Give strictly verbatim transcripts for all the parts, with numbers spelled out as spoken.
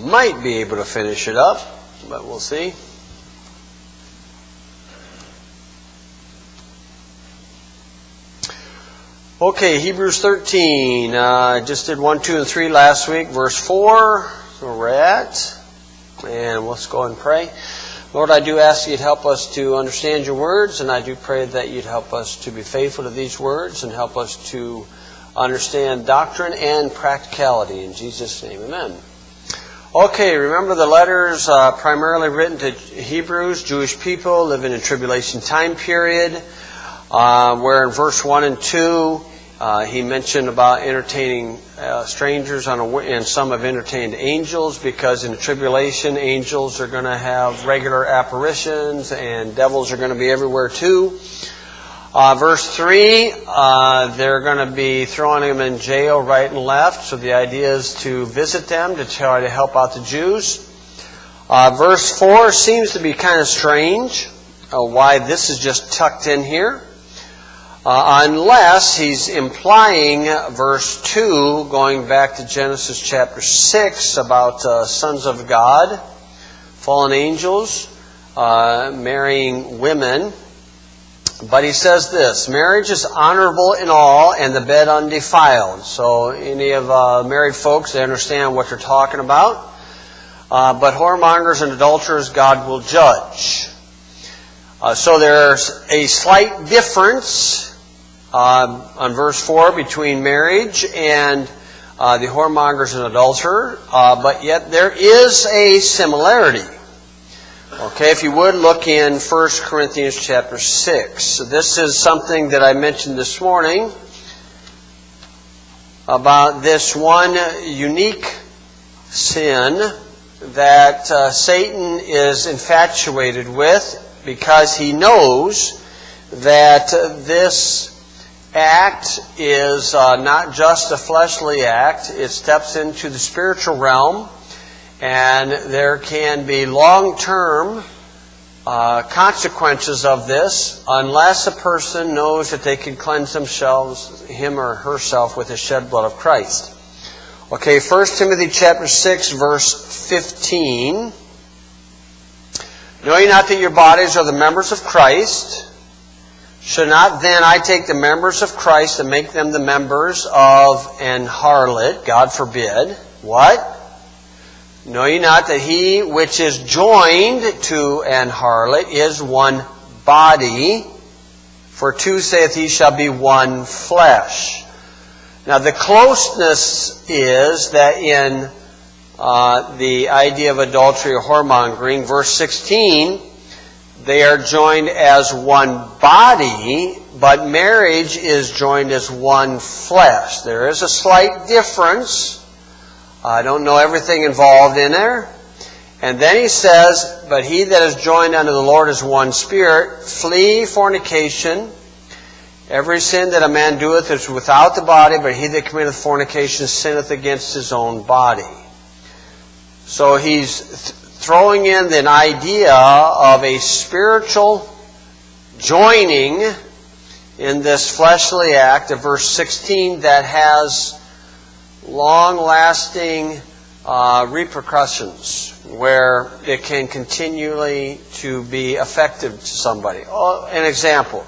might be able to finish it up, but we'll see. Okay, Hebrews thirteen. I uh, just did one, two, and three last week. Verse four, where we're at. And let's go and pray. Lord, I do ask you'd help us to understand your words, and I do pray that you'd help us to be faithful to these words and help us to understand doctrine and practicality. In Jesus' name, amen. Okay, remember the letters uh, primarily written to Hebrews, Jewish people living in tribulation time period, uh, where in verse one and two, uh, he mentioned about entertaining uh, strangers, on a, and some have entertained angels, because in the tribulation, angels are going to have regular apparitions, and devils are going to be everywhere too. Uh, verse three, uh, they're going to be throwing them in jail right and left, so the idea is to visit them, to try to help out the Jews. Uh, verse four seems to be kind of strange, uh, why this is just tucked in here. Uh, unless he's implying verse two, going back to Genesis chapter six, about uh, sons of God, fallen angels, uh, marrying women. But he says this: marriage is honorable in all, and the bed undefiled. So any of uh, married folks, they understand what they're talking about. Uh, but whoremongers and adulterers, God will judge. Uh, so there's a slight difference Uh, on verse four between marriage and uh, the whoremongers and adulterer, uh, but yet there is a similarity. Okay, if you would look in First Corinthians chapter six. So this is something that I mentioned this morning about this one unique sin that uh, Satan is infatuated with, because he knows that uh, this act is uh, not just a fleshly act. It steps into the spiritual realm, and there can be long-term uh, consequences of this unless a person knows that they can cleanse themselves, him or herself, with the shed blood of Christ. Okay, First Timothy chapter six, verse fifteen. Know ye not that your bodies are the members of Christ? Should not then I take the members of Christ and make them the members of an harlot? God forbid. What? Know ye not that he which is joined to an harlot is one body? For two saith he shall be one flesh. Now the closeness is that in uh, the idea of adultery or whoremongering, verse sixteen, they are joined as one body, but marriage is joined as one flesh. There is a slight difference. I don't know everything involved in there. And then he says, but he that is joined unto the Lord is one spirit. Flee fornication. Every sin that a man doeth is without the body, but he that committeth fornication sinneth against his own body. So he's th- throwing in the idea of a spiritual joining in this fleshly act of verse sixteen that has long-lasting uh, repercussions, where it can continually to be effective to somebody. Oh, an example.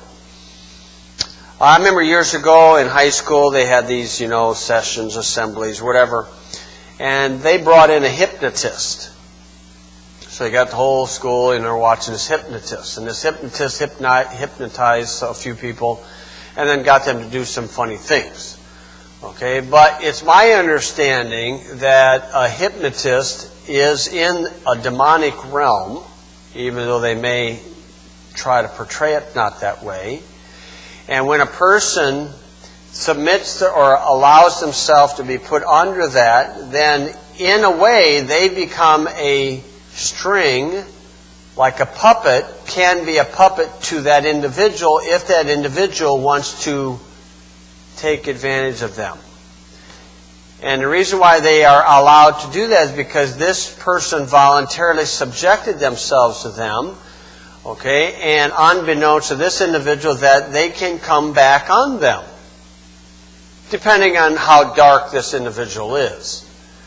I remember years ago in high school they had these, you know, sessions, assemblies, whatever, and they brought in a hypnotist. So they got the whole school and they're watching this hypnotist. And this hypnotist hypnot, hypnotized a few people and then got them to do some funny things. Okay, but it's my understanding that a hypnotist is in a demonic realm, even though they may try to portray it not that way. And when a person submits to or allows themselves to be put under that, then in a way they become a string, like a puppet, can be a puppet to that individual if that individual wants to take advantage of them. And the reason why they are allowed to do that is because this person voluntarily subjected themselves to them, okay, and unbeknownst to this individual that they can come back on them, depending on how dark this individual is.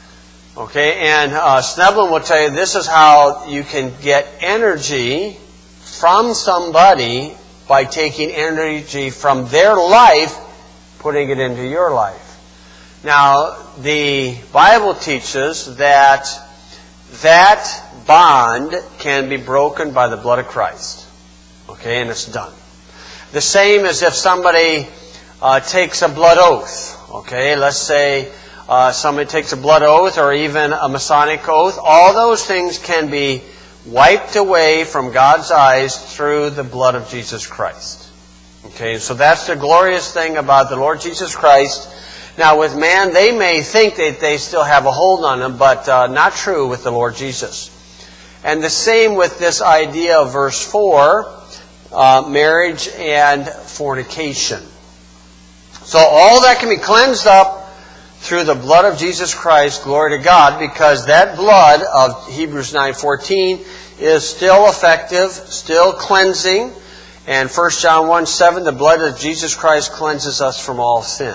Okay, and uh, Sneblin will tell you this is how you can get energy from somebody by taking energy from their life, putting it into your life. Now, the Bible teaches that that bond can be broken by the blood of Christ. Okay, and it's done. The same as if somebody uh, takes a blood oath. Okay, let's say uh, somebody takes a blood oath or even a Masonic oath. All those things can be wiped away from God's eyes through the blood of Jesus Christ. Okay, so that's the glorious thing about the Lord Jesus Christ. Now with man, they may think that they still have a hold on him, but uh, not true with the Lord Jesus. And the same with this idea of verse four, uh, marriage and fornication. So all that can be cleansed up through the blood of Jesus Christ, glory to God, because that blood of Hebrews nine fourteen is still effective, still cleansing. And First John one seven, the blood of Jesus Christ cleanses us from all sin.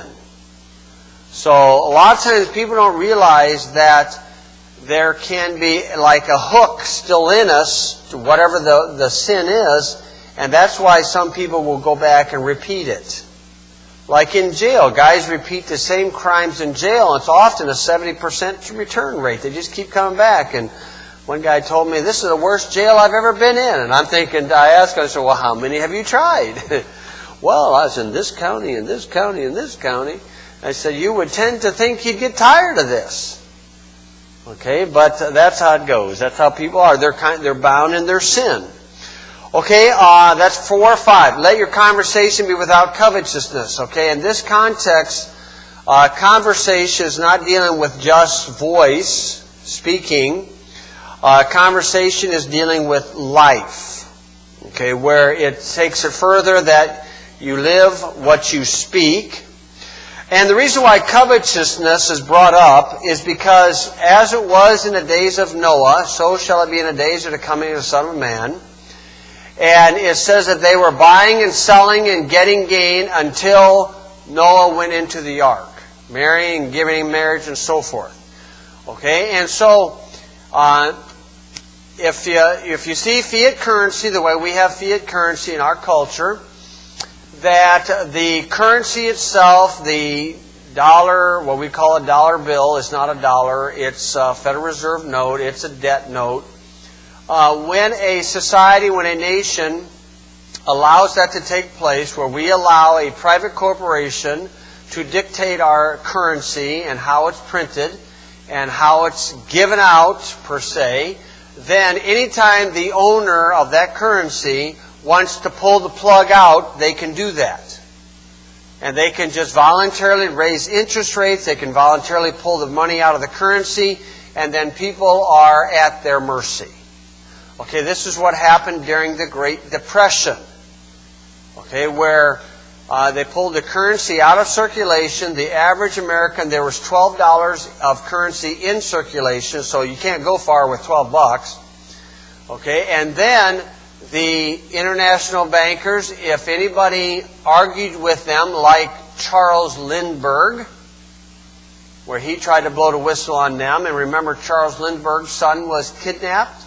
So a lot of times people don't realize that there can be like a hook still in us, whatever the, the sin is, and that's why some people will go back and repeat it. Like in jail, guys repeat the same crimes in jail, and it's often a seventy percent return rate. They just keep coming back. And one guy told me, this is the worst jail I've ever been in. And I'm thinking, I asked him, I said, well, how many have you tried? Well, I was in this county, and this county, and this county. I said, you would tend to think you'd get tired of this. Okay, but that's how it goes. That's how people are. They're kind, they're bound in their sin. Okay, uh, that's four or five. Let your conversation be without covetousness. Okay, in this context, uh, conversation is not dealing with just voice, speaking. Uh, conversation is dealing with life. Okay, where it takes it further that you live what you speak. And the reason why covetousness is brought up is because as it was in the days of Noah, so shall it be in the days of the coming of the Son of Man. And it says that they were buying and selling and getting gain until Noah went into the ark, marrying and giving marriage and so forth. Okay, and so uh, if you if you see fiat currency the way we have fiat currency in our culture, that the currency itself, the dollar, what we call a dollar bill, is not a dollar. It's a Federal Reserve note. It's a debt note. Uh, when a society, when a nation allows that to take place, where we allow a private corporation to dictate our currency and how it's printed and how it's given out, per se, then anytime the owner of that currency wants to pull the plug out, they can do that. And they can just voluntarily raise interest rates, they can voluntarily pull the money out of the currency, and then people are at their mercy. Okay, this is what happened during the Great Depression. Okay, where uh, they pulled the currency out of circulation. The average American, there was twelve dollars of currency in circulation, so you can't go far with twelve bucks. Okay, and then the international bankers, if anybody argued with them, like Charles Lindbergh, where he tried to blow the whistle on them, and remember Charles Lindbergh's son was kidnapped?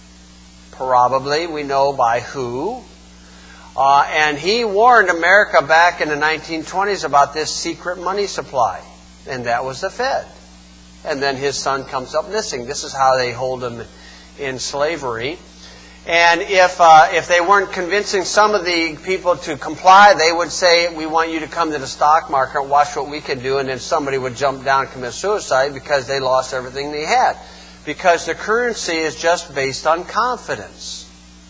Probably, we know by who. Uh, and he warned America back in the nineteen twenties about this secret money supply, and that was the Fed. And then his son comes up missing. This is how they hold him in slavery. And if uh, if they weren't convincing some of the people to comply, they would say, we want you to come to the stock market and watch what we can do. And then somebody would jump down and commit suicide because they lost everything they had. Because the currency is just based on confidence.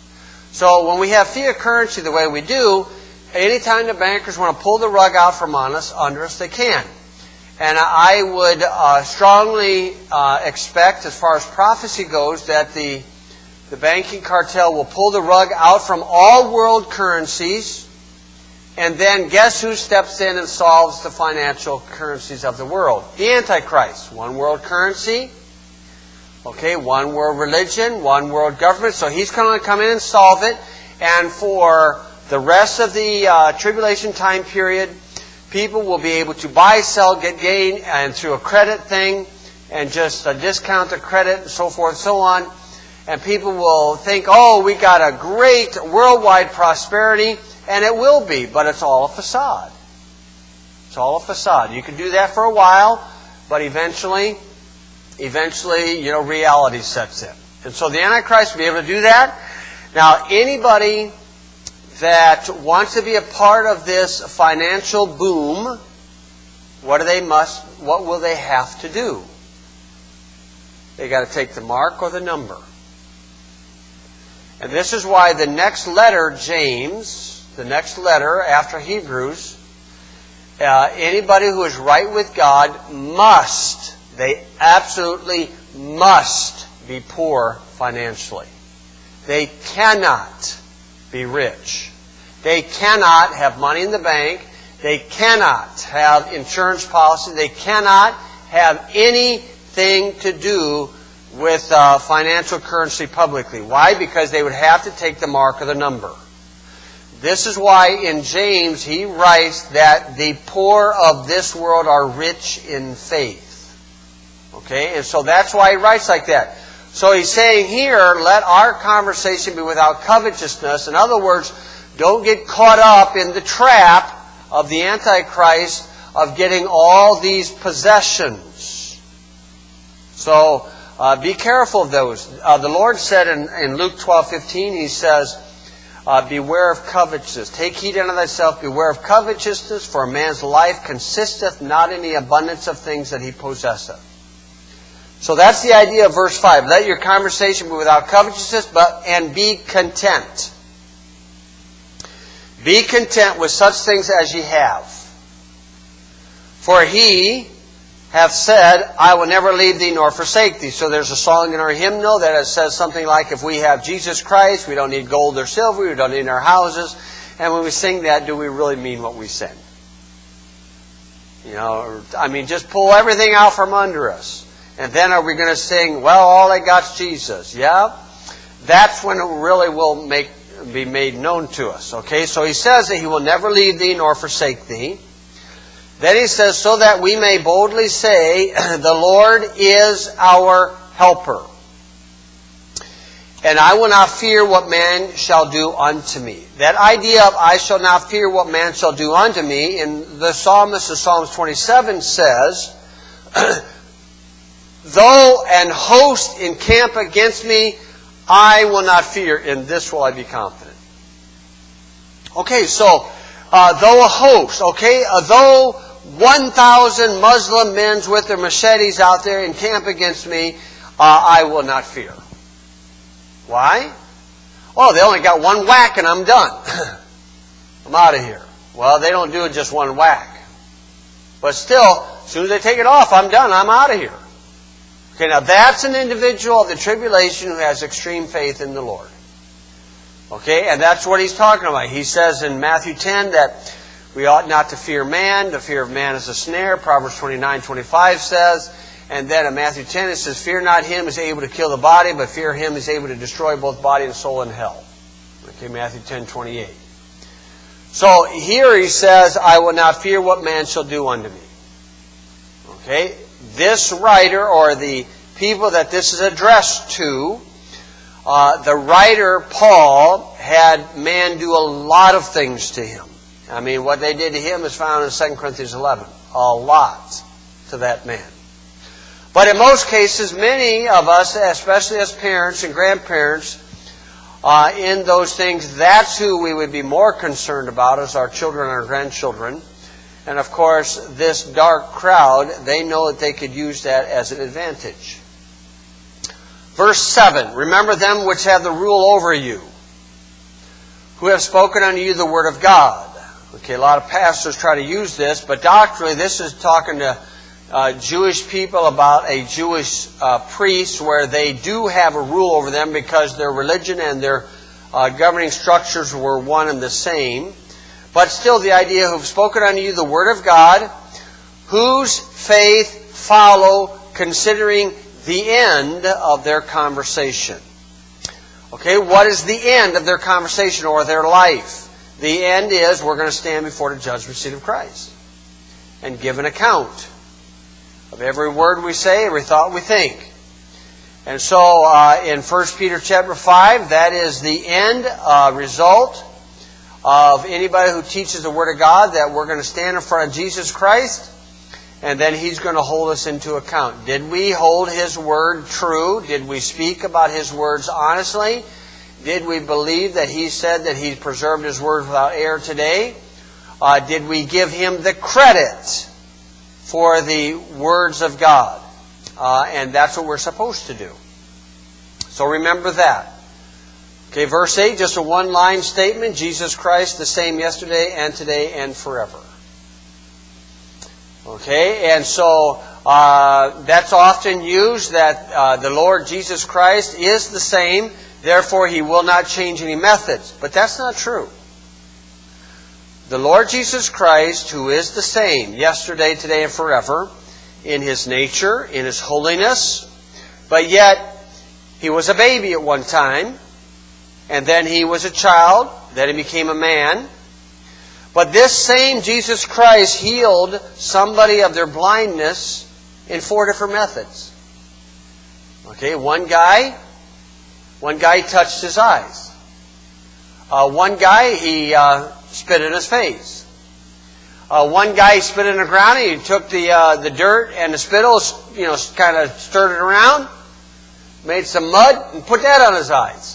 So when we have fiat currency the way we do, anytime the bankers want to pull the rug out from on us, under us, they can. And I would uh, strongly uh, expect, as far as prophecy goes, that the The banking cartel will pull the rug out from all world currencies, and then guess who steps in and solves the financial currencies of the world? The Antichrist. One world currency, okay, one world religion, one world government. So he's going to come in and solve it, and for the rest of the uh, tribulation time period, people will be able to buy, sell, get gain, and through a credit thing, and just uh, discount the credit and so forth and so on. And people will think, oh, we got a great worldwide prosperity, and it will be, but it's all a facade. It's all a facade. You can do that for a while, but eventually, eventually, you know, reality sets in. And so the Antichrist will be able to do that. Now, anybody that wants to be a part of this financial boom, what do they must, what will they have to do? They got to take the mark or the number. And this is why the next letter, James, the next letter after Hebrews, uh, anybody who is right with God must, they absolutely must be poor financially. They cannot be rich. They cannot have money in the bank. They cannot have insurance policy. They cannot have anything to do with uh, financial currency publicly. Why? Because they would have to take the mark of the number. This is why in James he writes that the poor of this world are rich in faith. Okay? And so that's why he writes like that. So he's saying here, let our conversation be without covetousness. In other words, don't get caught up in the trap of the Antichrist of getting all these possessions. So, Uh, be careful of those. Uh, the Lord said in, in Luke twelve fifteen, He says, uh, beware of covetousness. Take heed unto thyself, beware of covetousness, for a man's life consisteth not in the abundance of things that he possesseth. So that's the idea of verse five. Let your conversation be without covetousness, but and be content. Be content with such things as ye have. For he hath said, I will never leave thee nor forsake thee. So there's a song in our hymnal that says something like, if we have Jesus Christ, we don't need gold or silver, we don't need our houses. And when we sing that, do we really mean what we sing? You know, I mean, just pull everything out from under us. And then are we going to sing, well, all I got's Jesus? Yeah? That's when it really will make be made known to us. Okay, so he says that he will never leave thee nor forsake thee. Then he says, so that we may boldly say, the Lord is our helper. And I will not fear what man shall do unto me. That idea of I shall not fear what man shall do unto me, in the psalmist of Psalms twenty-seven says, though an host encamp against me, I will not fear, in this will I be confident. Okay, so, uh, though a host, okay, uh, though one thousand Muslim men with their machetes out there encamp against me, uh, I will not fear. Why? Oh, they only got one whack and I'm done. I'm out of here. Well, they don't do it just one whack. But still, as soon as they take it off, I'm done. I'm out of here. Okay, now that's an individual of the tribulation who has extreme faith in the Lord. Okay, and that's what he's talking about. He says in Matthew ten that we ought not to fear man. The fear of man is a snare. Proverbs twenty-nine twenty-five says. And then in Matthew ten it says, fear not him who is able to kill the body, but fear him who is able to destroy both body and soul in hell. Okay, Matthew ten twenty-eight. So here he says, I will not fear what man shall do unto me. Okay, this writer, or the people that this is addressed to, uh, the writer Paul had man do a lot of things to him. I mean, what they did to him is found in Second Corinthians eleven. A lot to that man. But in most cases, many of us, especially as parents and grandparents, uh, in those things, that's who we would be more concerned about, as our children and our grandchildren. And of course, this dark crowd, they know that they could use that as an advantage. Verse seven, remember them which have the rule over you, who have spoken unto you the word of God. Okay, a lot of pastors try to use this, but doctrinally this is talking to Uh, Jewish people about a Jewish uh, priest, where they do have a rule over them because their religion and their uh, governing structures were one and the same. But still, the idea who have spoken unto you the word of God, whose faith follow, considering the end of their conversation. Okay, what is the end of their conversation or their life? The end is we're going to stand before the judgment seat of Christ and give an account of every word we say, every thought we think. And so uh, in First Peter chapter five, that is the end uh, result of anybody who teaches the Word of God, that we're going to stand in front of Jesus Christ, and then He's going to hold us into account. Did we hold His Word true? Did we speak about His words honestly? Did we believe that He said that He preserved His Word without error today? Uh, did we give Him the credit for the words of God? Uh, and that's what we're supposed to do. So remember that. Okay, verse eight, just a one-line statement. Jesus Christ, the same yesterday and today and forever. Okay, and so uh, that's often used, that uh, the Lord Jesus Christ is the same, therefore He will not change any methods. But that's not true. The Lord Jesus Christ, who is the same yesterday, today, and forever, in His nature, in His holiness, but yet He was a baby at one time, and then He was a child, then He became a man. But this same Jesus Christ healed somebody of their blindness in four different methods. Okay, one guy, one guy touched his eyes. Uh, one guy, he uh, spit in his face. Uh, one guy spit in the ground, and he took the uh, the dirt and the spittle, you know, kind of stirred it around, made some mud, and put that on his eyes.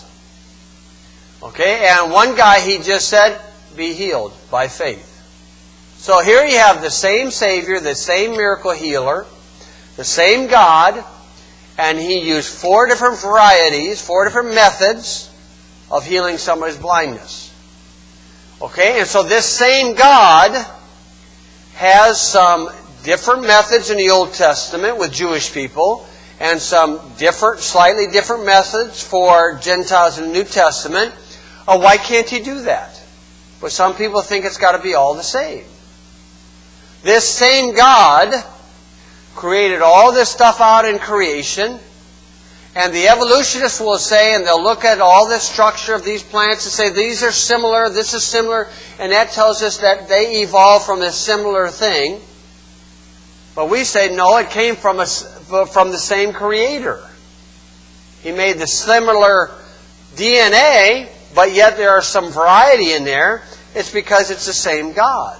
Okay, and one guy, he just said, be healed by faith. So here you have the same Savior, the same miracle healer, the same God, and He used four different varieties, four different methods of healing somebody's blindness. Okay, and so this same God has some different methods in the Old Testament with Jewish people, and some different, slightly different methods for Gentiles in the New Testament. Uh, why can't He do that? But some people think it's got to be all the same. This same God created all this stuff out in creation, and the evolutionists will say, and they'll look at all this structure of these plants and say, these are similar, this is similar, and that tells us that they evolved from this similar thing. But we say, no, it came from, a, from the same Creator. He made the similar D N A, but yet there are some variety in there. It's because it's the same God.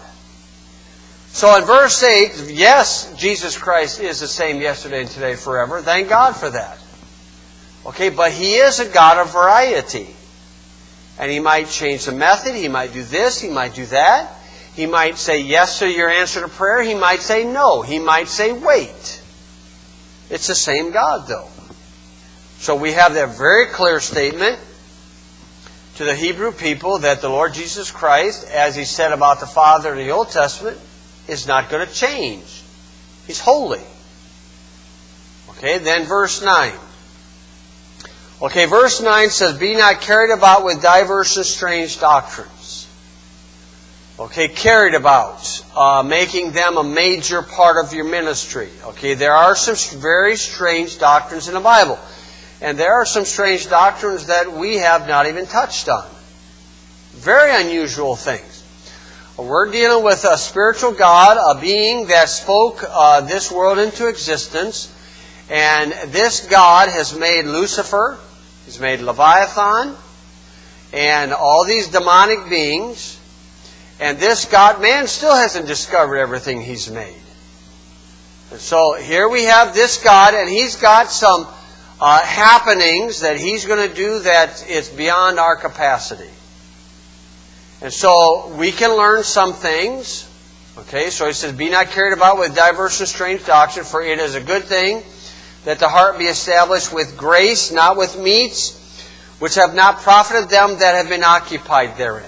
So in verse eight, yes, Jesus Christ is the same yesterday and today forever. Thank God for that. Okay, but He is a God of variety. And He might change the method. He might do this. He might do that. He might say yes to your answer to prayer. He might say no. He might say wait. It's the same God, though. So we have that very clear statement to the Hebrew people that the Lord Jesus Christ, as He said about the Father in the Old Testament, is not going to change. He's holy. Okay, then verse nine. Okay, verse nine says, be not carried about with diverse and strange doctrines. Okay, carried about, uh, making them a major part of your ministry. Okay, there are some very strange doctrines in the Bible. And there are some strange doctrines that we have not even touched on. Very unusual things. We're dealing with a spiritual God, a being that spoke uh, this world into existence. And this God has made Lucifer, He's made Leviathan, and all these demonic beings. And this God, man still hasn't discovered everything He's made. And so here we have this God, and He's got some Uh, happenings that He's going to do that is beyond our capacity. And so we can learn some things. Okay, so He says, be not carried about with diverse and strange doctrine, for it is a good thing that the heart be established with grace, not with meats, which have not profited them that have been occupied therein.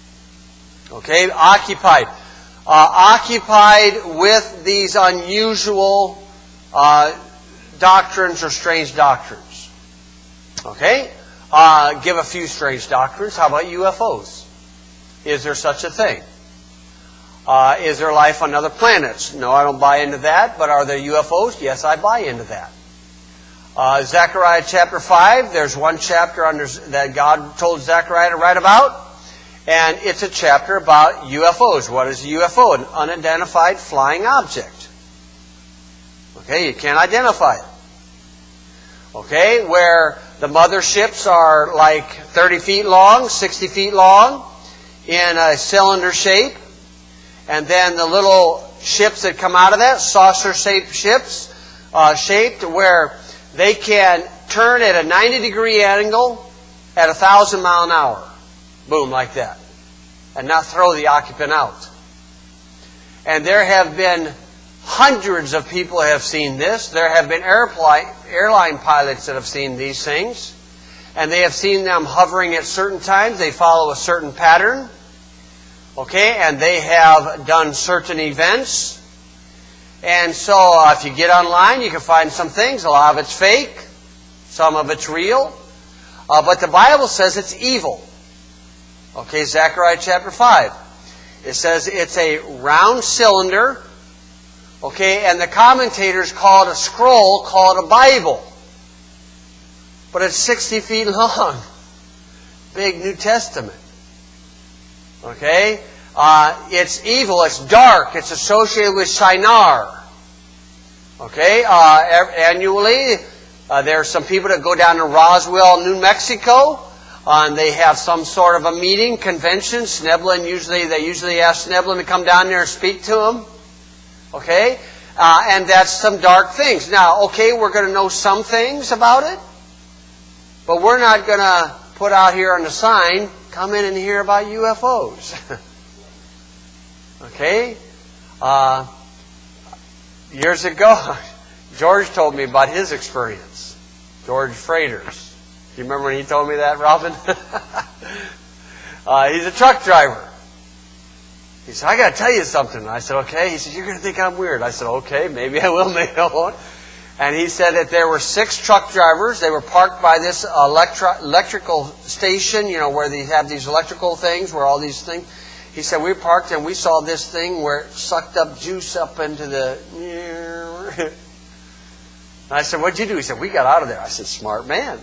Okay, occupied. Uh, occupied with these unusual uh doctrines or strange doctrines. Okay? Uh, give a few strange doctrines. How about U F Os? Is there such a thing? Uh, is there life on other planets? No, I don't buy into that. But are there U F Os? Yes, I buy into that. Uh, Zechariah chapter five, there's one chapter under, that God told Zechariah to write about. And it's a chapter about U F Os. What is a U F O? An unidentified flying object. Okay, you can't identify it. Okay, where the motherships are like thirty feet long, sixty feet long, in a cylinder shape. And then the little ships that come out of that, saucer-shaped ships, uh, shaped where they can turn at a ninety degree angle at a thousand mile an hour. Boom, like that. And not throw the occupant out. And there have been hundreds of people have seen this. There have been airline, airline pilots that have seen these things. And they have seen them hovering at certain times. They follow a certain pattern. Okay, and they have done certain events. And so uh, if you get online, you can find some things. A lot of it's fake. Some of it's real. Uh, but the Bible says it's evil. Okay, Zechariah chapter five. It says it's a round cylinder. Okay, and the commentators call it a scroll, call it a Bible. But it's sixty feet long. Big New Testament. Okay? Uh, it's evil, it's dark, it's associated with Shinar. Okay? Uh, annually, uh, there are some people that go down to Roswell, New Mexico, uh, and they have some sort of a meeting, convention. Sneblin usually, they usually ask Sneblin to come down there and speak to them. Okay? Uh, and that's some dark things. Now, okay, we're going to know some things about it, but we're not going to put out here on the sign, come in and hear about U F Os. Okay? Uh, years ago, George told me about his experience. George Freitas. Do you remember when he told me that, Robin? uh, he's a truck driver. He said, I got to tell you something. I said, okay. He said, you're going to think I'm weird. I said, okay, maybe I will, maybe I won't. And he said that there were six truck drivers. They were parked by this electro- electrical station, you know, where they have these electrical things, where all these things. He said, we parked and we saw this thing where it sucked up juice up into the... And I said, what'd you do? He said, we got out of there. I said, smart man.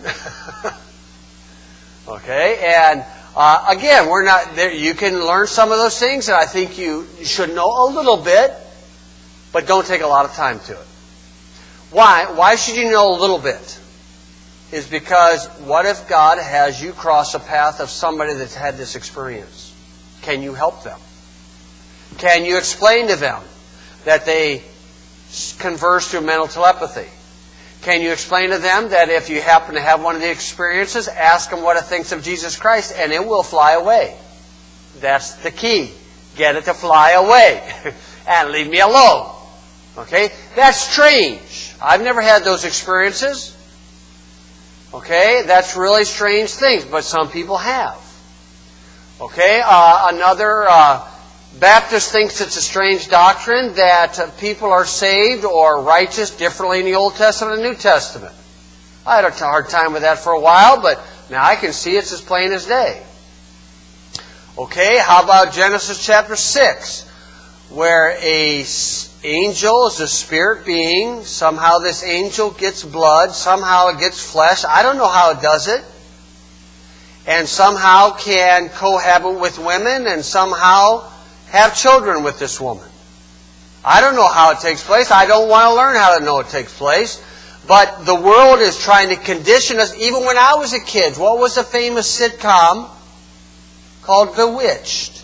Okay, and uh, again, we're not there. You can learn some of those things, and I think you, you should know a little bit, but don't take a lot of time to it. Why? Why should you know a little bit? Is because what if God has you cross a path of somebody that's had this experience? Can you help them? Can you explain to them that they converse through mental telepathy? Can you explain to them that if you happen to have one of the experiences, ask them what it thinks of Jesus Christ, and it will fly away. That's the key. Get it to fly away. And leave me alone. Okay? That's strange. I've never had those experiences. Okay? That's really strange things, but some people have. Okay? Uh, another... Uh, Baptist thinks it's a strange doctrine that uh, people are saved or righteous differently in the Old Testament and New Testament. I had a hard time with that for a while, but now I can see it's as plain as day. Okay, how about Genesis chapter six, where a angel is a spirit being. Somehow this angel gets blood, somehow it gets flesh. I don't know how it does it. And somehow can cohabit with women and somehow have children with this woman. I don't know how it takes place. I don't want to learn how to know it takes place. But the world is trying to condition us. Even when I was a kid, what was a famous sitcom called Bewitched?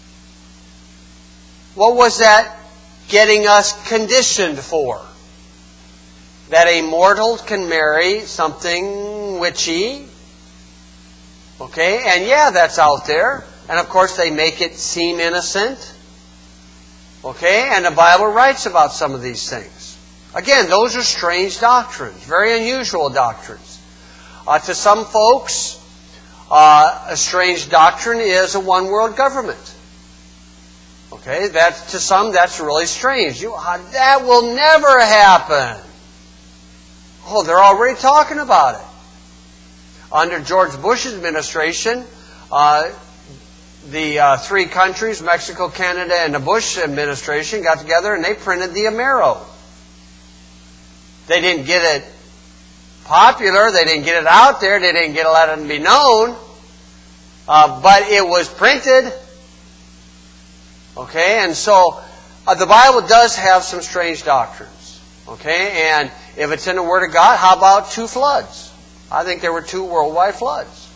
What was that getting us conditioned for? That a mortal can marry something witchy. Okay, and yeah, that's out there. And of course they make it seem innocent. Okay, and the Bible writes about some of these things. Again, those are strange doctrines, very unusual doctrines. Uh, to some folks, uh, a strange doctrine is a one-world government. Okay, that to some that's really strange. You, uh, that will never happen. Oh, they're already talking about it. Under George Bush's administration, uh, the uh, three countries, Mexico, Canada, and the Bush administration, got together and they printed the Amero. They didn't get it popular. They didn't get it out there. They didn't get it let it be known. Uh, but it was printed. Okay, and so uh, the Bible does have some strange doctrines. Okay, and if it's in the Word of God, how about two floods? I think there were two worldwide floods.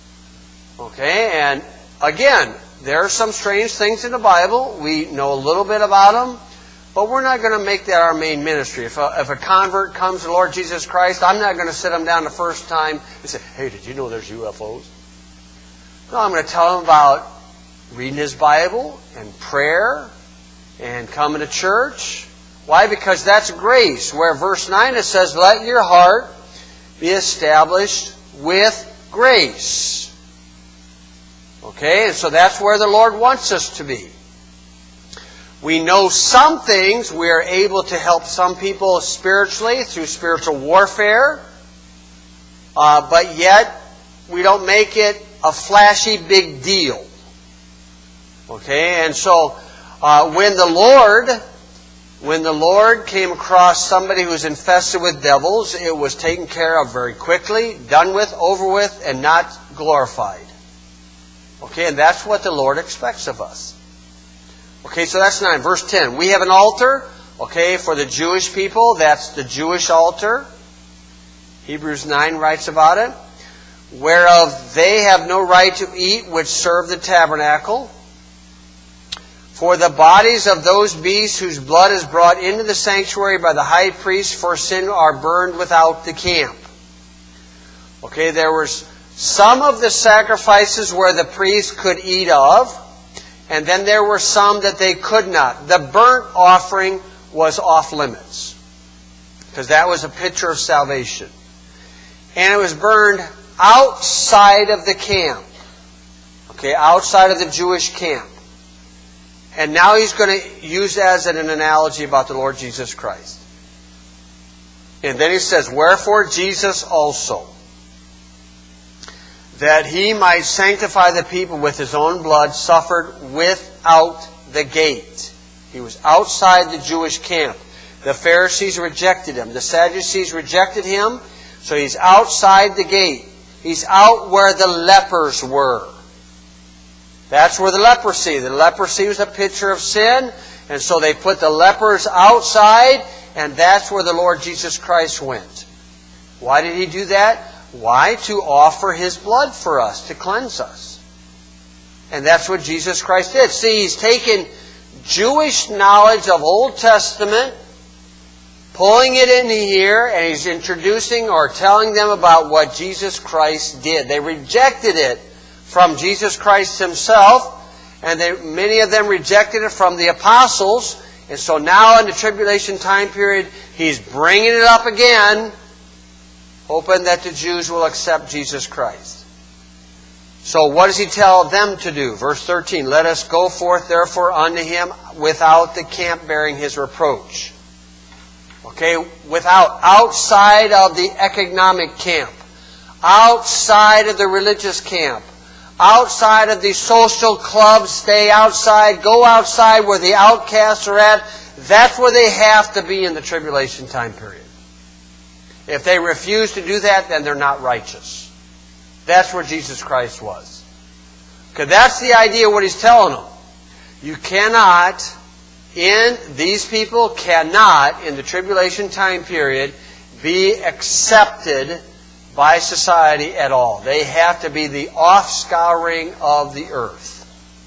Okay, and again, there are some strange things in the Bible. We know a little bit about them, but we're not going to make that our main ministry. If a, if a convert comes to the Lord Jesus Christ, I'm not going to sit them down the first time and say, hey, did you know there's U F Os? No, I'm going to tell them about reading his Bible and prayer and coming to church. Why? Because that's grace. Where verse nine it says, let your heart be established with grace. Okay, and so that's where the Lord wants us to be. We know some things. We are able to help some people spiritually through spiritual warfare. Uh, but yet, we don't make it a flashy big deal. Okay, and so uh, when the Lord, when the Lord came across somebody who was infested with devils, it was taken care of very quickly, done with, over with, and not glorified. Okay, and that's what the Lord expects of us. Okay, so that's nine. Verse ten. We have an altar, okay, for the Jewish people. That's the Jewish altar. Hebrews nine writes about it. Whereof they have no right to eat which serve the tabernacle. For the bodies of those beasts whose blood is brought into the sanctuary by the high priest for sin are burned without the camp. Okay, there was some of the sacrifices where the priest could eat of, and then there were some that they could not. The burnt offering was off limits, because that was a picture of salvation. And it was burned outside of the camp. Okay, outside of the Jewish camp. And now he's going to use that as an analogy about the Lord Jesus Christ. And then he says, wherefore Jesus also, that he might sanctify the people with his own blood, suffered without the gate. He was outside the Jewish camp. The Pharisees rejected him. The Sadducees rejected him. So he's outside the gate. He's out where the lepers were. That's where the leprosy. The leprosy was a picture of sin. And so they put the lepers outside. And that's where the Lord Jesus Christ went. Why did he do that? Why? To offer his blood for us, to cleanse us. And that's what Jesus Christ did. See, he's taken Jewish knowledge of Old Testament, pulling it into here, and he's introducing or telling them about what Jesus Christ did. They rejected it from Jesus Christ himself, and they, many of them rejected it from the apostles. And so now in the tribulation time period, he's bringing it up again, hoping that the Jews will accept Jesus Christ. So what does he tell them to do? Verse thirteen, let us go forth therefore unto him without the camp bearing his reproach. Okay, without, outside of the economic camp, outside of the religious camp, outside of the social clubs, stay outside, go outside where the outcasts are at. That's where they have to be in the tribulation time period. If they refuse to do that, then they're not righteous. That's where Jesus Christ was. Because that's the idea of what he's telling them. You cannot, in these people cannot, in the tribulation time period, be accepted by society at all. They have to be the offscouring of the earth.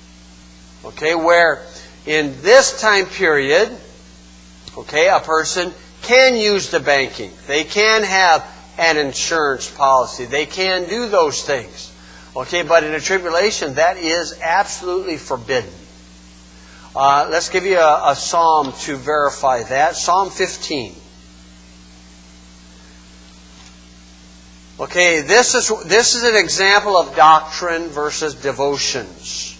Okay, where in this time period, okay, a person can use the banking. They can have an insurance policy. They can do those things. Okay, but in a tribulation, that is absolutely forbidden. Uh, let's give you a, a psalm to verify that. Psalm fifteen. Okay, this is this is an example of doctrine versus devotions.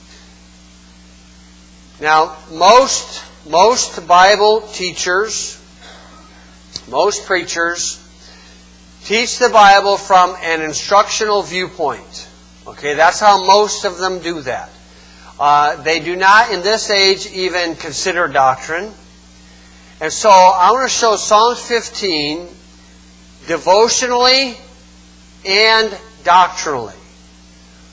Now, most most Bible teachers, most preachers, teach the Bible from an instructional viewpoint. Okay, that's how most of them do that. Uh, they do not, in this age, even consider doctrine. And so, I want to show Psalms fifteen devotionally and doctrinally.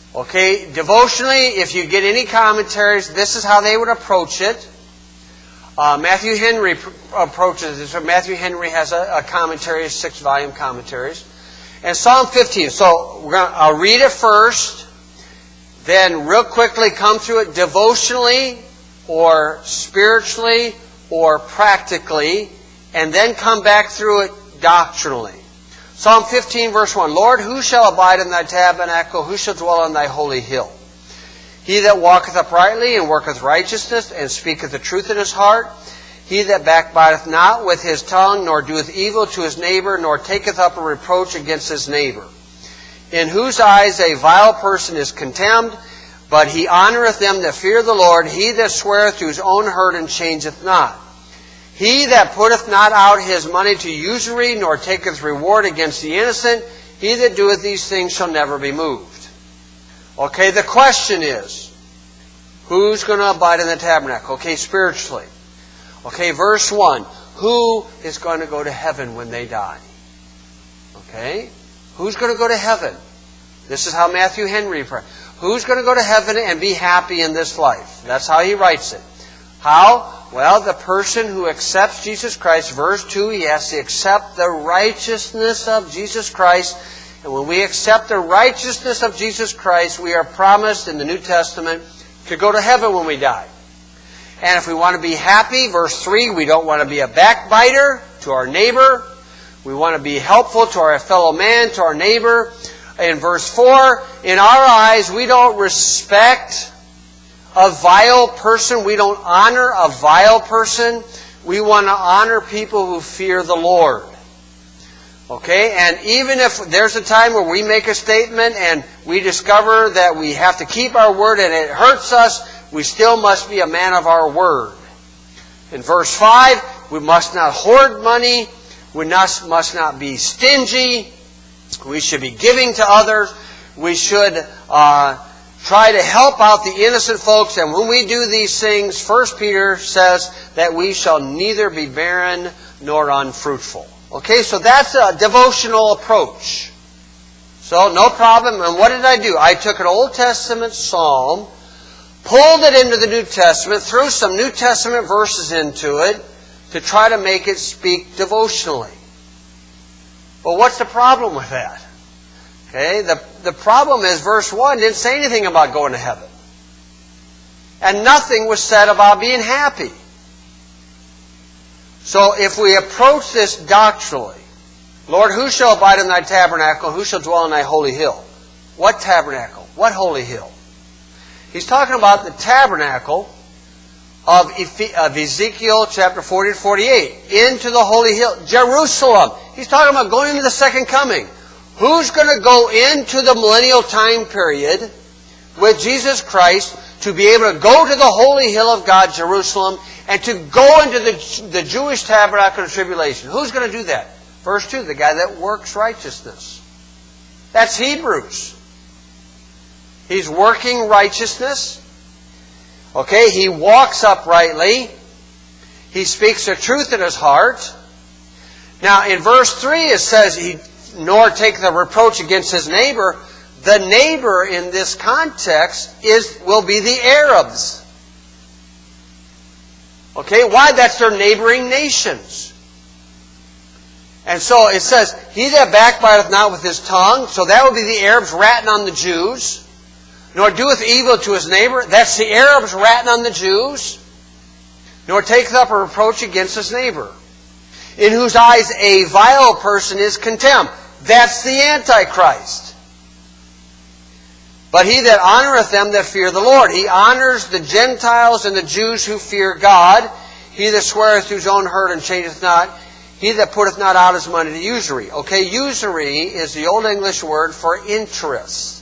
Okay, devotionally, if you get any commentaries, this is how they would approach it. Uh, Matthew Henry pr- approaches this. Matthew Henry has a, a commentary, six-volume commentaries. And Psalm fifteen. So we're gonna, I'll read it first, then real quickly come through it devotionally or spiritually or practically, and then come back through it doctrinally. Psalm fifteen, verse one. Lord, who shall abide in thy tabernacle? Who shall dwell on thy holy hill? He that walketh uprightly and worketh righteousness and speaketh the truth in his heart. He that backbiteth not with his tongue, nor doeth evil to his neighbor, nor taketh up a reproach against his neighbor. In whose eyes a vile person is contemned, but he honoureth them that fear the Lord. He that sweareth to his own hurt and changeth not. He that putteth not out his money to usury, nor taketh reward against the innocent, he that doeth these things shall never be moved. Okay, the question is, who's going to abide in the tabernacle? Okay, spiritually. Okay, verse one. Who is going to go to heaven when they die? Okay? Who's going to go to heaven? This is how Matthew Henry prays. Who's going to go to heaven and be happy in this life? That's how he writes it. How? Well, the person who accepts Jesus Christ, verse two, he has to accept the righteousness of Jesus Christ. And when we accept the righteousness of Jesus Christ, we are promised in the New Testament to go to heaven when we die. And if we want to be happy, verse three, we don't want to be a backbiter to our neighbor. We want to be helpful to our fellow man, to our neighbor. In verse four, in our eyes, we don't respect a vile person. We don't honor a vile person. We want to honor people who fear the Lord. Okay, and even if there's a time where we make a statement and we discover that we have to keep our word and it hurts us, we still must be a man of our word. In verse five, we must not hoard money. We must, must not be stingy. We should be giving to others. We should uh, try to help out the innocent folks. And when we do these things, First Peter says that we shall neither be barren nor unfruitful. Okay, so that's a devotional approach. So, no problem. And what did I do? I took an Old Testament psalm, pulled it into the New Testament, threw some New Testament verses into it to try to make it speak devotionally. But what's the problem with that? Okay, the, the problem is verse one didn't say anything about going to heaven. And nothing was said about being happy. So if we approach this doctrinally, Lord, who shall abide in thy tabernacle? Who shall dwell in thy holy hill? What tabernacle? What holy hill? He's talking about the tabernacle of Ezekiel chapter forty to forty-eight. Into the holy hill. Jerusalem. He's talking about going into the second coming. Who's going to go into the millennial time period with Jesus Christ to be able to go to the holy hill of God, Jerusalem, and to go into the, the Jewish tabernacle of tribulation? Who's going to do that? Verse two, the guy that works righteousness. That's Hebrews. He's working righteousness. Okay, he walks uprightly. He speaks the truth in his heart. Now, in verse three, it says, he nor take the reproach against his neighbor. The neighbor in this context is will be the Arabs. Okay, why? That's their neighboring nations. And so it says, he that backbiteth not with his tongue, so that would be the Arabs ratting on the Jews, nor doeth evil to his neighbor, that's the Arabs ratting on the Jews, nor taketh up a reproach against his neighbor, in whose eyes a vile person is contemned. That's the Antichrist. But he that honoreth them that fear the Lord. He honors the Gentiles and the Jews who fear God. He that sweareth to his own hurt and changeth not. He that putteth not out his money to usury. Okay, usury is the Old English word for interest.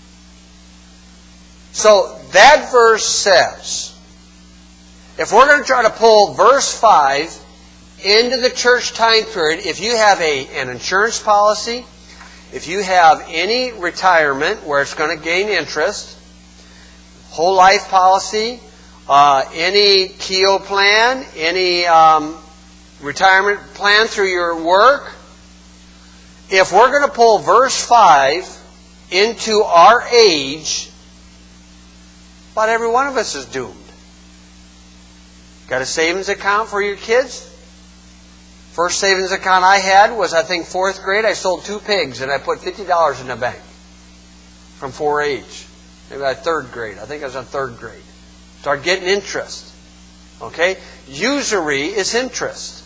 So that verse says, if we're going to try to pull verse five into the church time period, if you have a, an insurance policy, if you have any retirement where it's going to gain interest, whole life policy, uh, any K E O plan, any um, retirement plan through your work, if we're going to pull verse five into our age, about every one of us is doomed. Got a savings account for your kids? First savings account I had was, I think, fourth grade. I sold two pigs and I put fifty dollars in the bank from four H. Maybe I third grade. I think I was in third grade. Start getting interest. Okay? Usury is interest.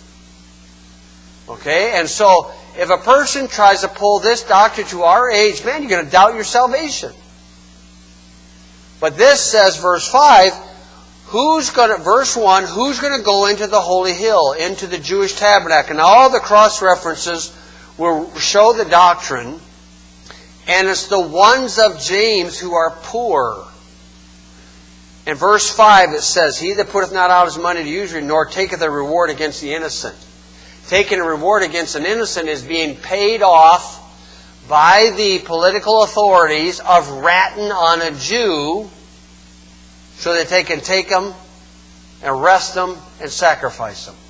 Okay? And so, if a person tries to pull this doctrine to our age, man, you're going to doubt your salvation. But this says, verse five, who's going to, verse one, who's going to go into the holy hill, into the Jewish tabernacle? And all the cross references will show the doctrine. And it's the ones of James who are poor. In verse five it says, he that putteth not out his money to usury, nor taketh a reward against the innocent. Taking a reward against an innocent is being paid off by the political authorities of ratting on a Jew so that they can take him, arrest him, and sacrifice him.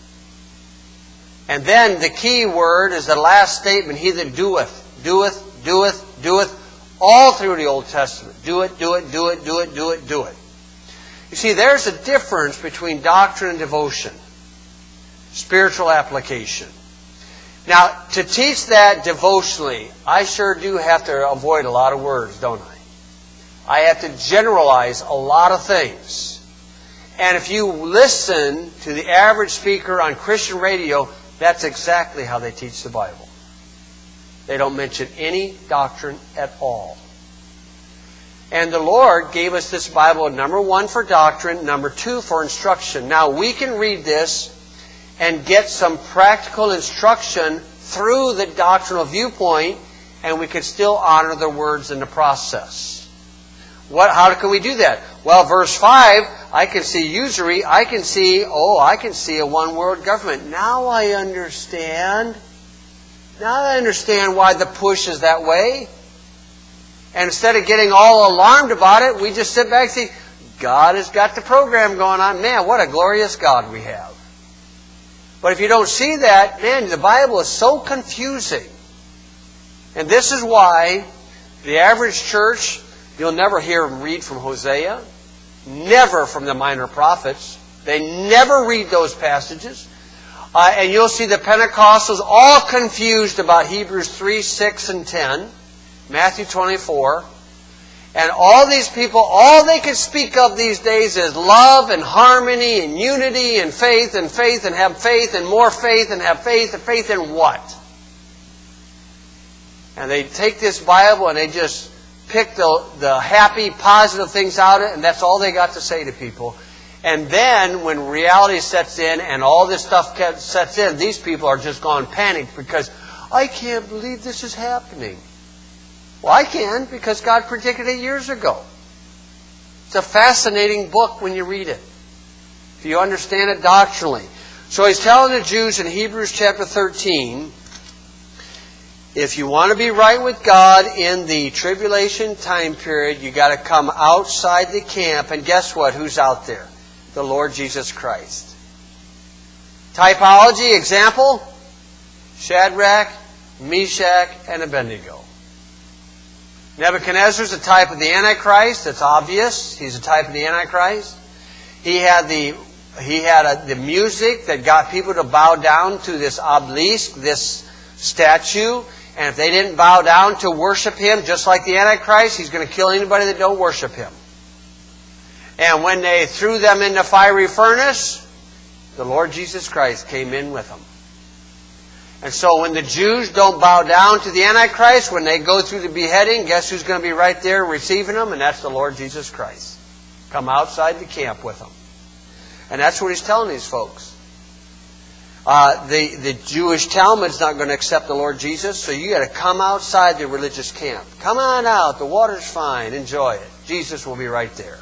And then the key word is the last statement, he that doeth, doeth, doeth, doeth, all through the Old Testament. Do it, do it, do it, do it, do it, do it. You see, there's a difference between doctrine and devotion. Spiritual application. Now, to teach that devotionally, I sure do have to avoid a lot of words, don't I? I have to generalize a lot of things. And if you listen to the average speaker on Christian radio, that's exactly how they teach the Bible. They don't mention any doctrine at all. And the Lord gave us this Bible, number one, for doctrine, number two, for instruction. Now, we can read this and get some practical instruction through the doctrinal viewpoint, and we can still honor the words in the process. What? How can we do that? Well, verse five, I can see usury. I can see, oh, I can see a one-world government. Now I understand. Now I understand why the push is that way. And instead of getting all alarmed about it, we just sit back and say, God has got the program going on. Man, what a glorious God we have. But if you don't see that, man, the Bible is so confusing. And this is why the average church, you'll never hear them read from Hosea, never from the minor prophets. They never read those passages. Uh, and you'll see the Pentecostals all confused about Hebrews three, six, and ten. Matthew twenty-four. And all these people, all they can speak of these days is love and harmony and unity and faith and faith and have faith and more faith and have faith and faith in what? And they take this Bible and they just pick the, the happy, positive things out of it, and that's all they got to say to people. And then when reality sets in and all this stuff sets in, these people are just gone panicked because I can't believe this is happening. Well, I can, because God predicted it years ago. It's a fascinating book when you read it, if you understand it doctrinally. So he's telling the Jews in Hebrews chapter thirteen, if you want to be right with God in the tribulation time period, you got to come outside the camp. And guess what? Who's out there? The Lord Jesus Christ. Typology, example, Shadrach, Meshach, and Abednego. Nebuchadnezzar is a type of the Antichrist. It's obvious. He's a type of the Antichrist. He had the he had a, the music that got people to bow down to this obelisk, this statue. And if they didn't bow down to worship him, just like the Antichrist, he's going to kill anybody that don't worship him. And when they threw them in the fiery furnace, the Lord Jesus Christ came in with them. And so when the Jews don't bow down to the Antichrist, when they go through the beheading, guess who's going to be right there receiving them? And that's the Lord Jesus Christ. Come outside the camp with them. And that's what he's telling these folks. Uh, the, the Jewish Talmud's not going to accept the Lord Jesus, so you got to come outside the religious camp. Come on out. The water's fine. Enjoy it. Jesus will be right there.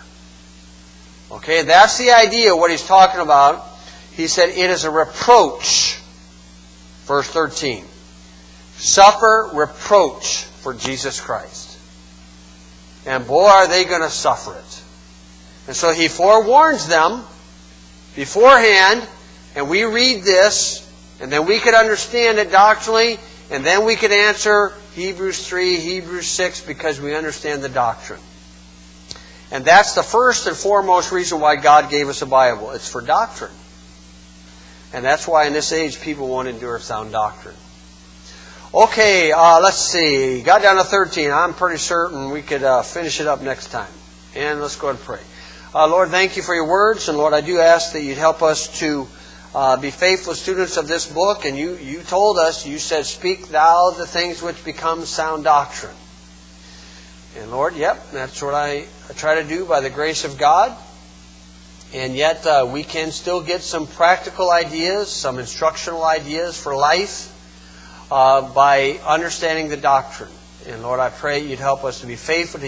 Okay, that's the idea of what he's talking about. He said, it is a reproach. Verse thirteen. Suffer reproach for Jesus Christ. And boy, are they going to suffer it. And so he forewarns them beforehand, and we read this, and then we could understand it doctrinally, and then we could answer Hebrews three, Hebrews six, because we understand the doctrine. And that's the first and foremost reason why God gave us a Bible. It's for doctrine. And that's why in this age people won't endure sound doctrine. Okay, uh, let's see. Got down to thirteen. I'm pretty certain we could uh, finish it up next time. And let's go ahead and pray. Uh, Lord, thank you for your words. And Lord, I do ask that you'd help us to uh, be faithful students of this book. And you, you told us, you said, speak thou the things which become sound doctrine. And Lord, yep, that's what I, I try to do by the grace of God. And yet uh, we can still get some practical ideas, some instructional ideas for life uh, by understanding the doctrine. And Lord, I pray you'd help us to be faithful to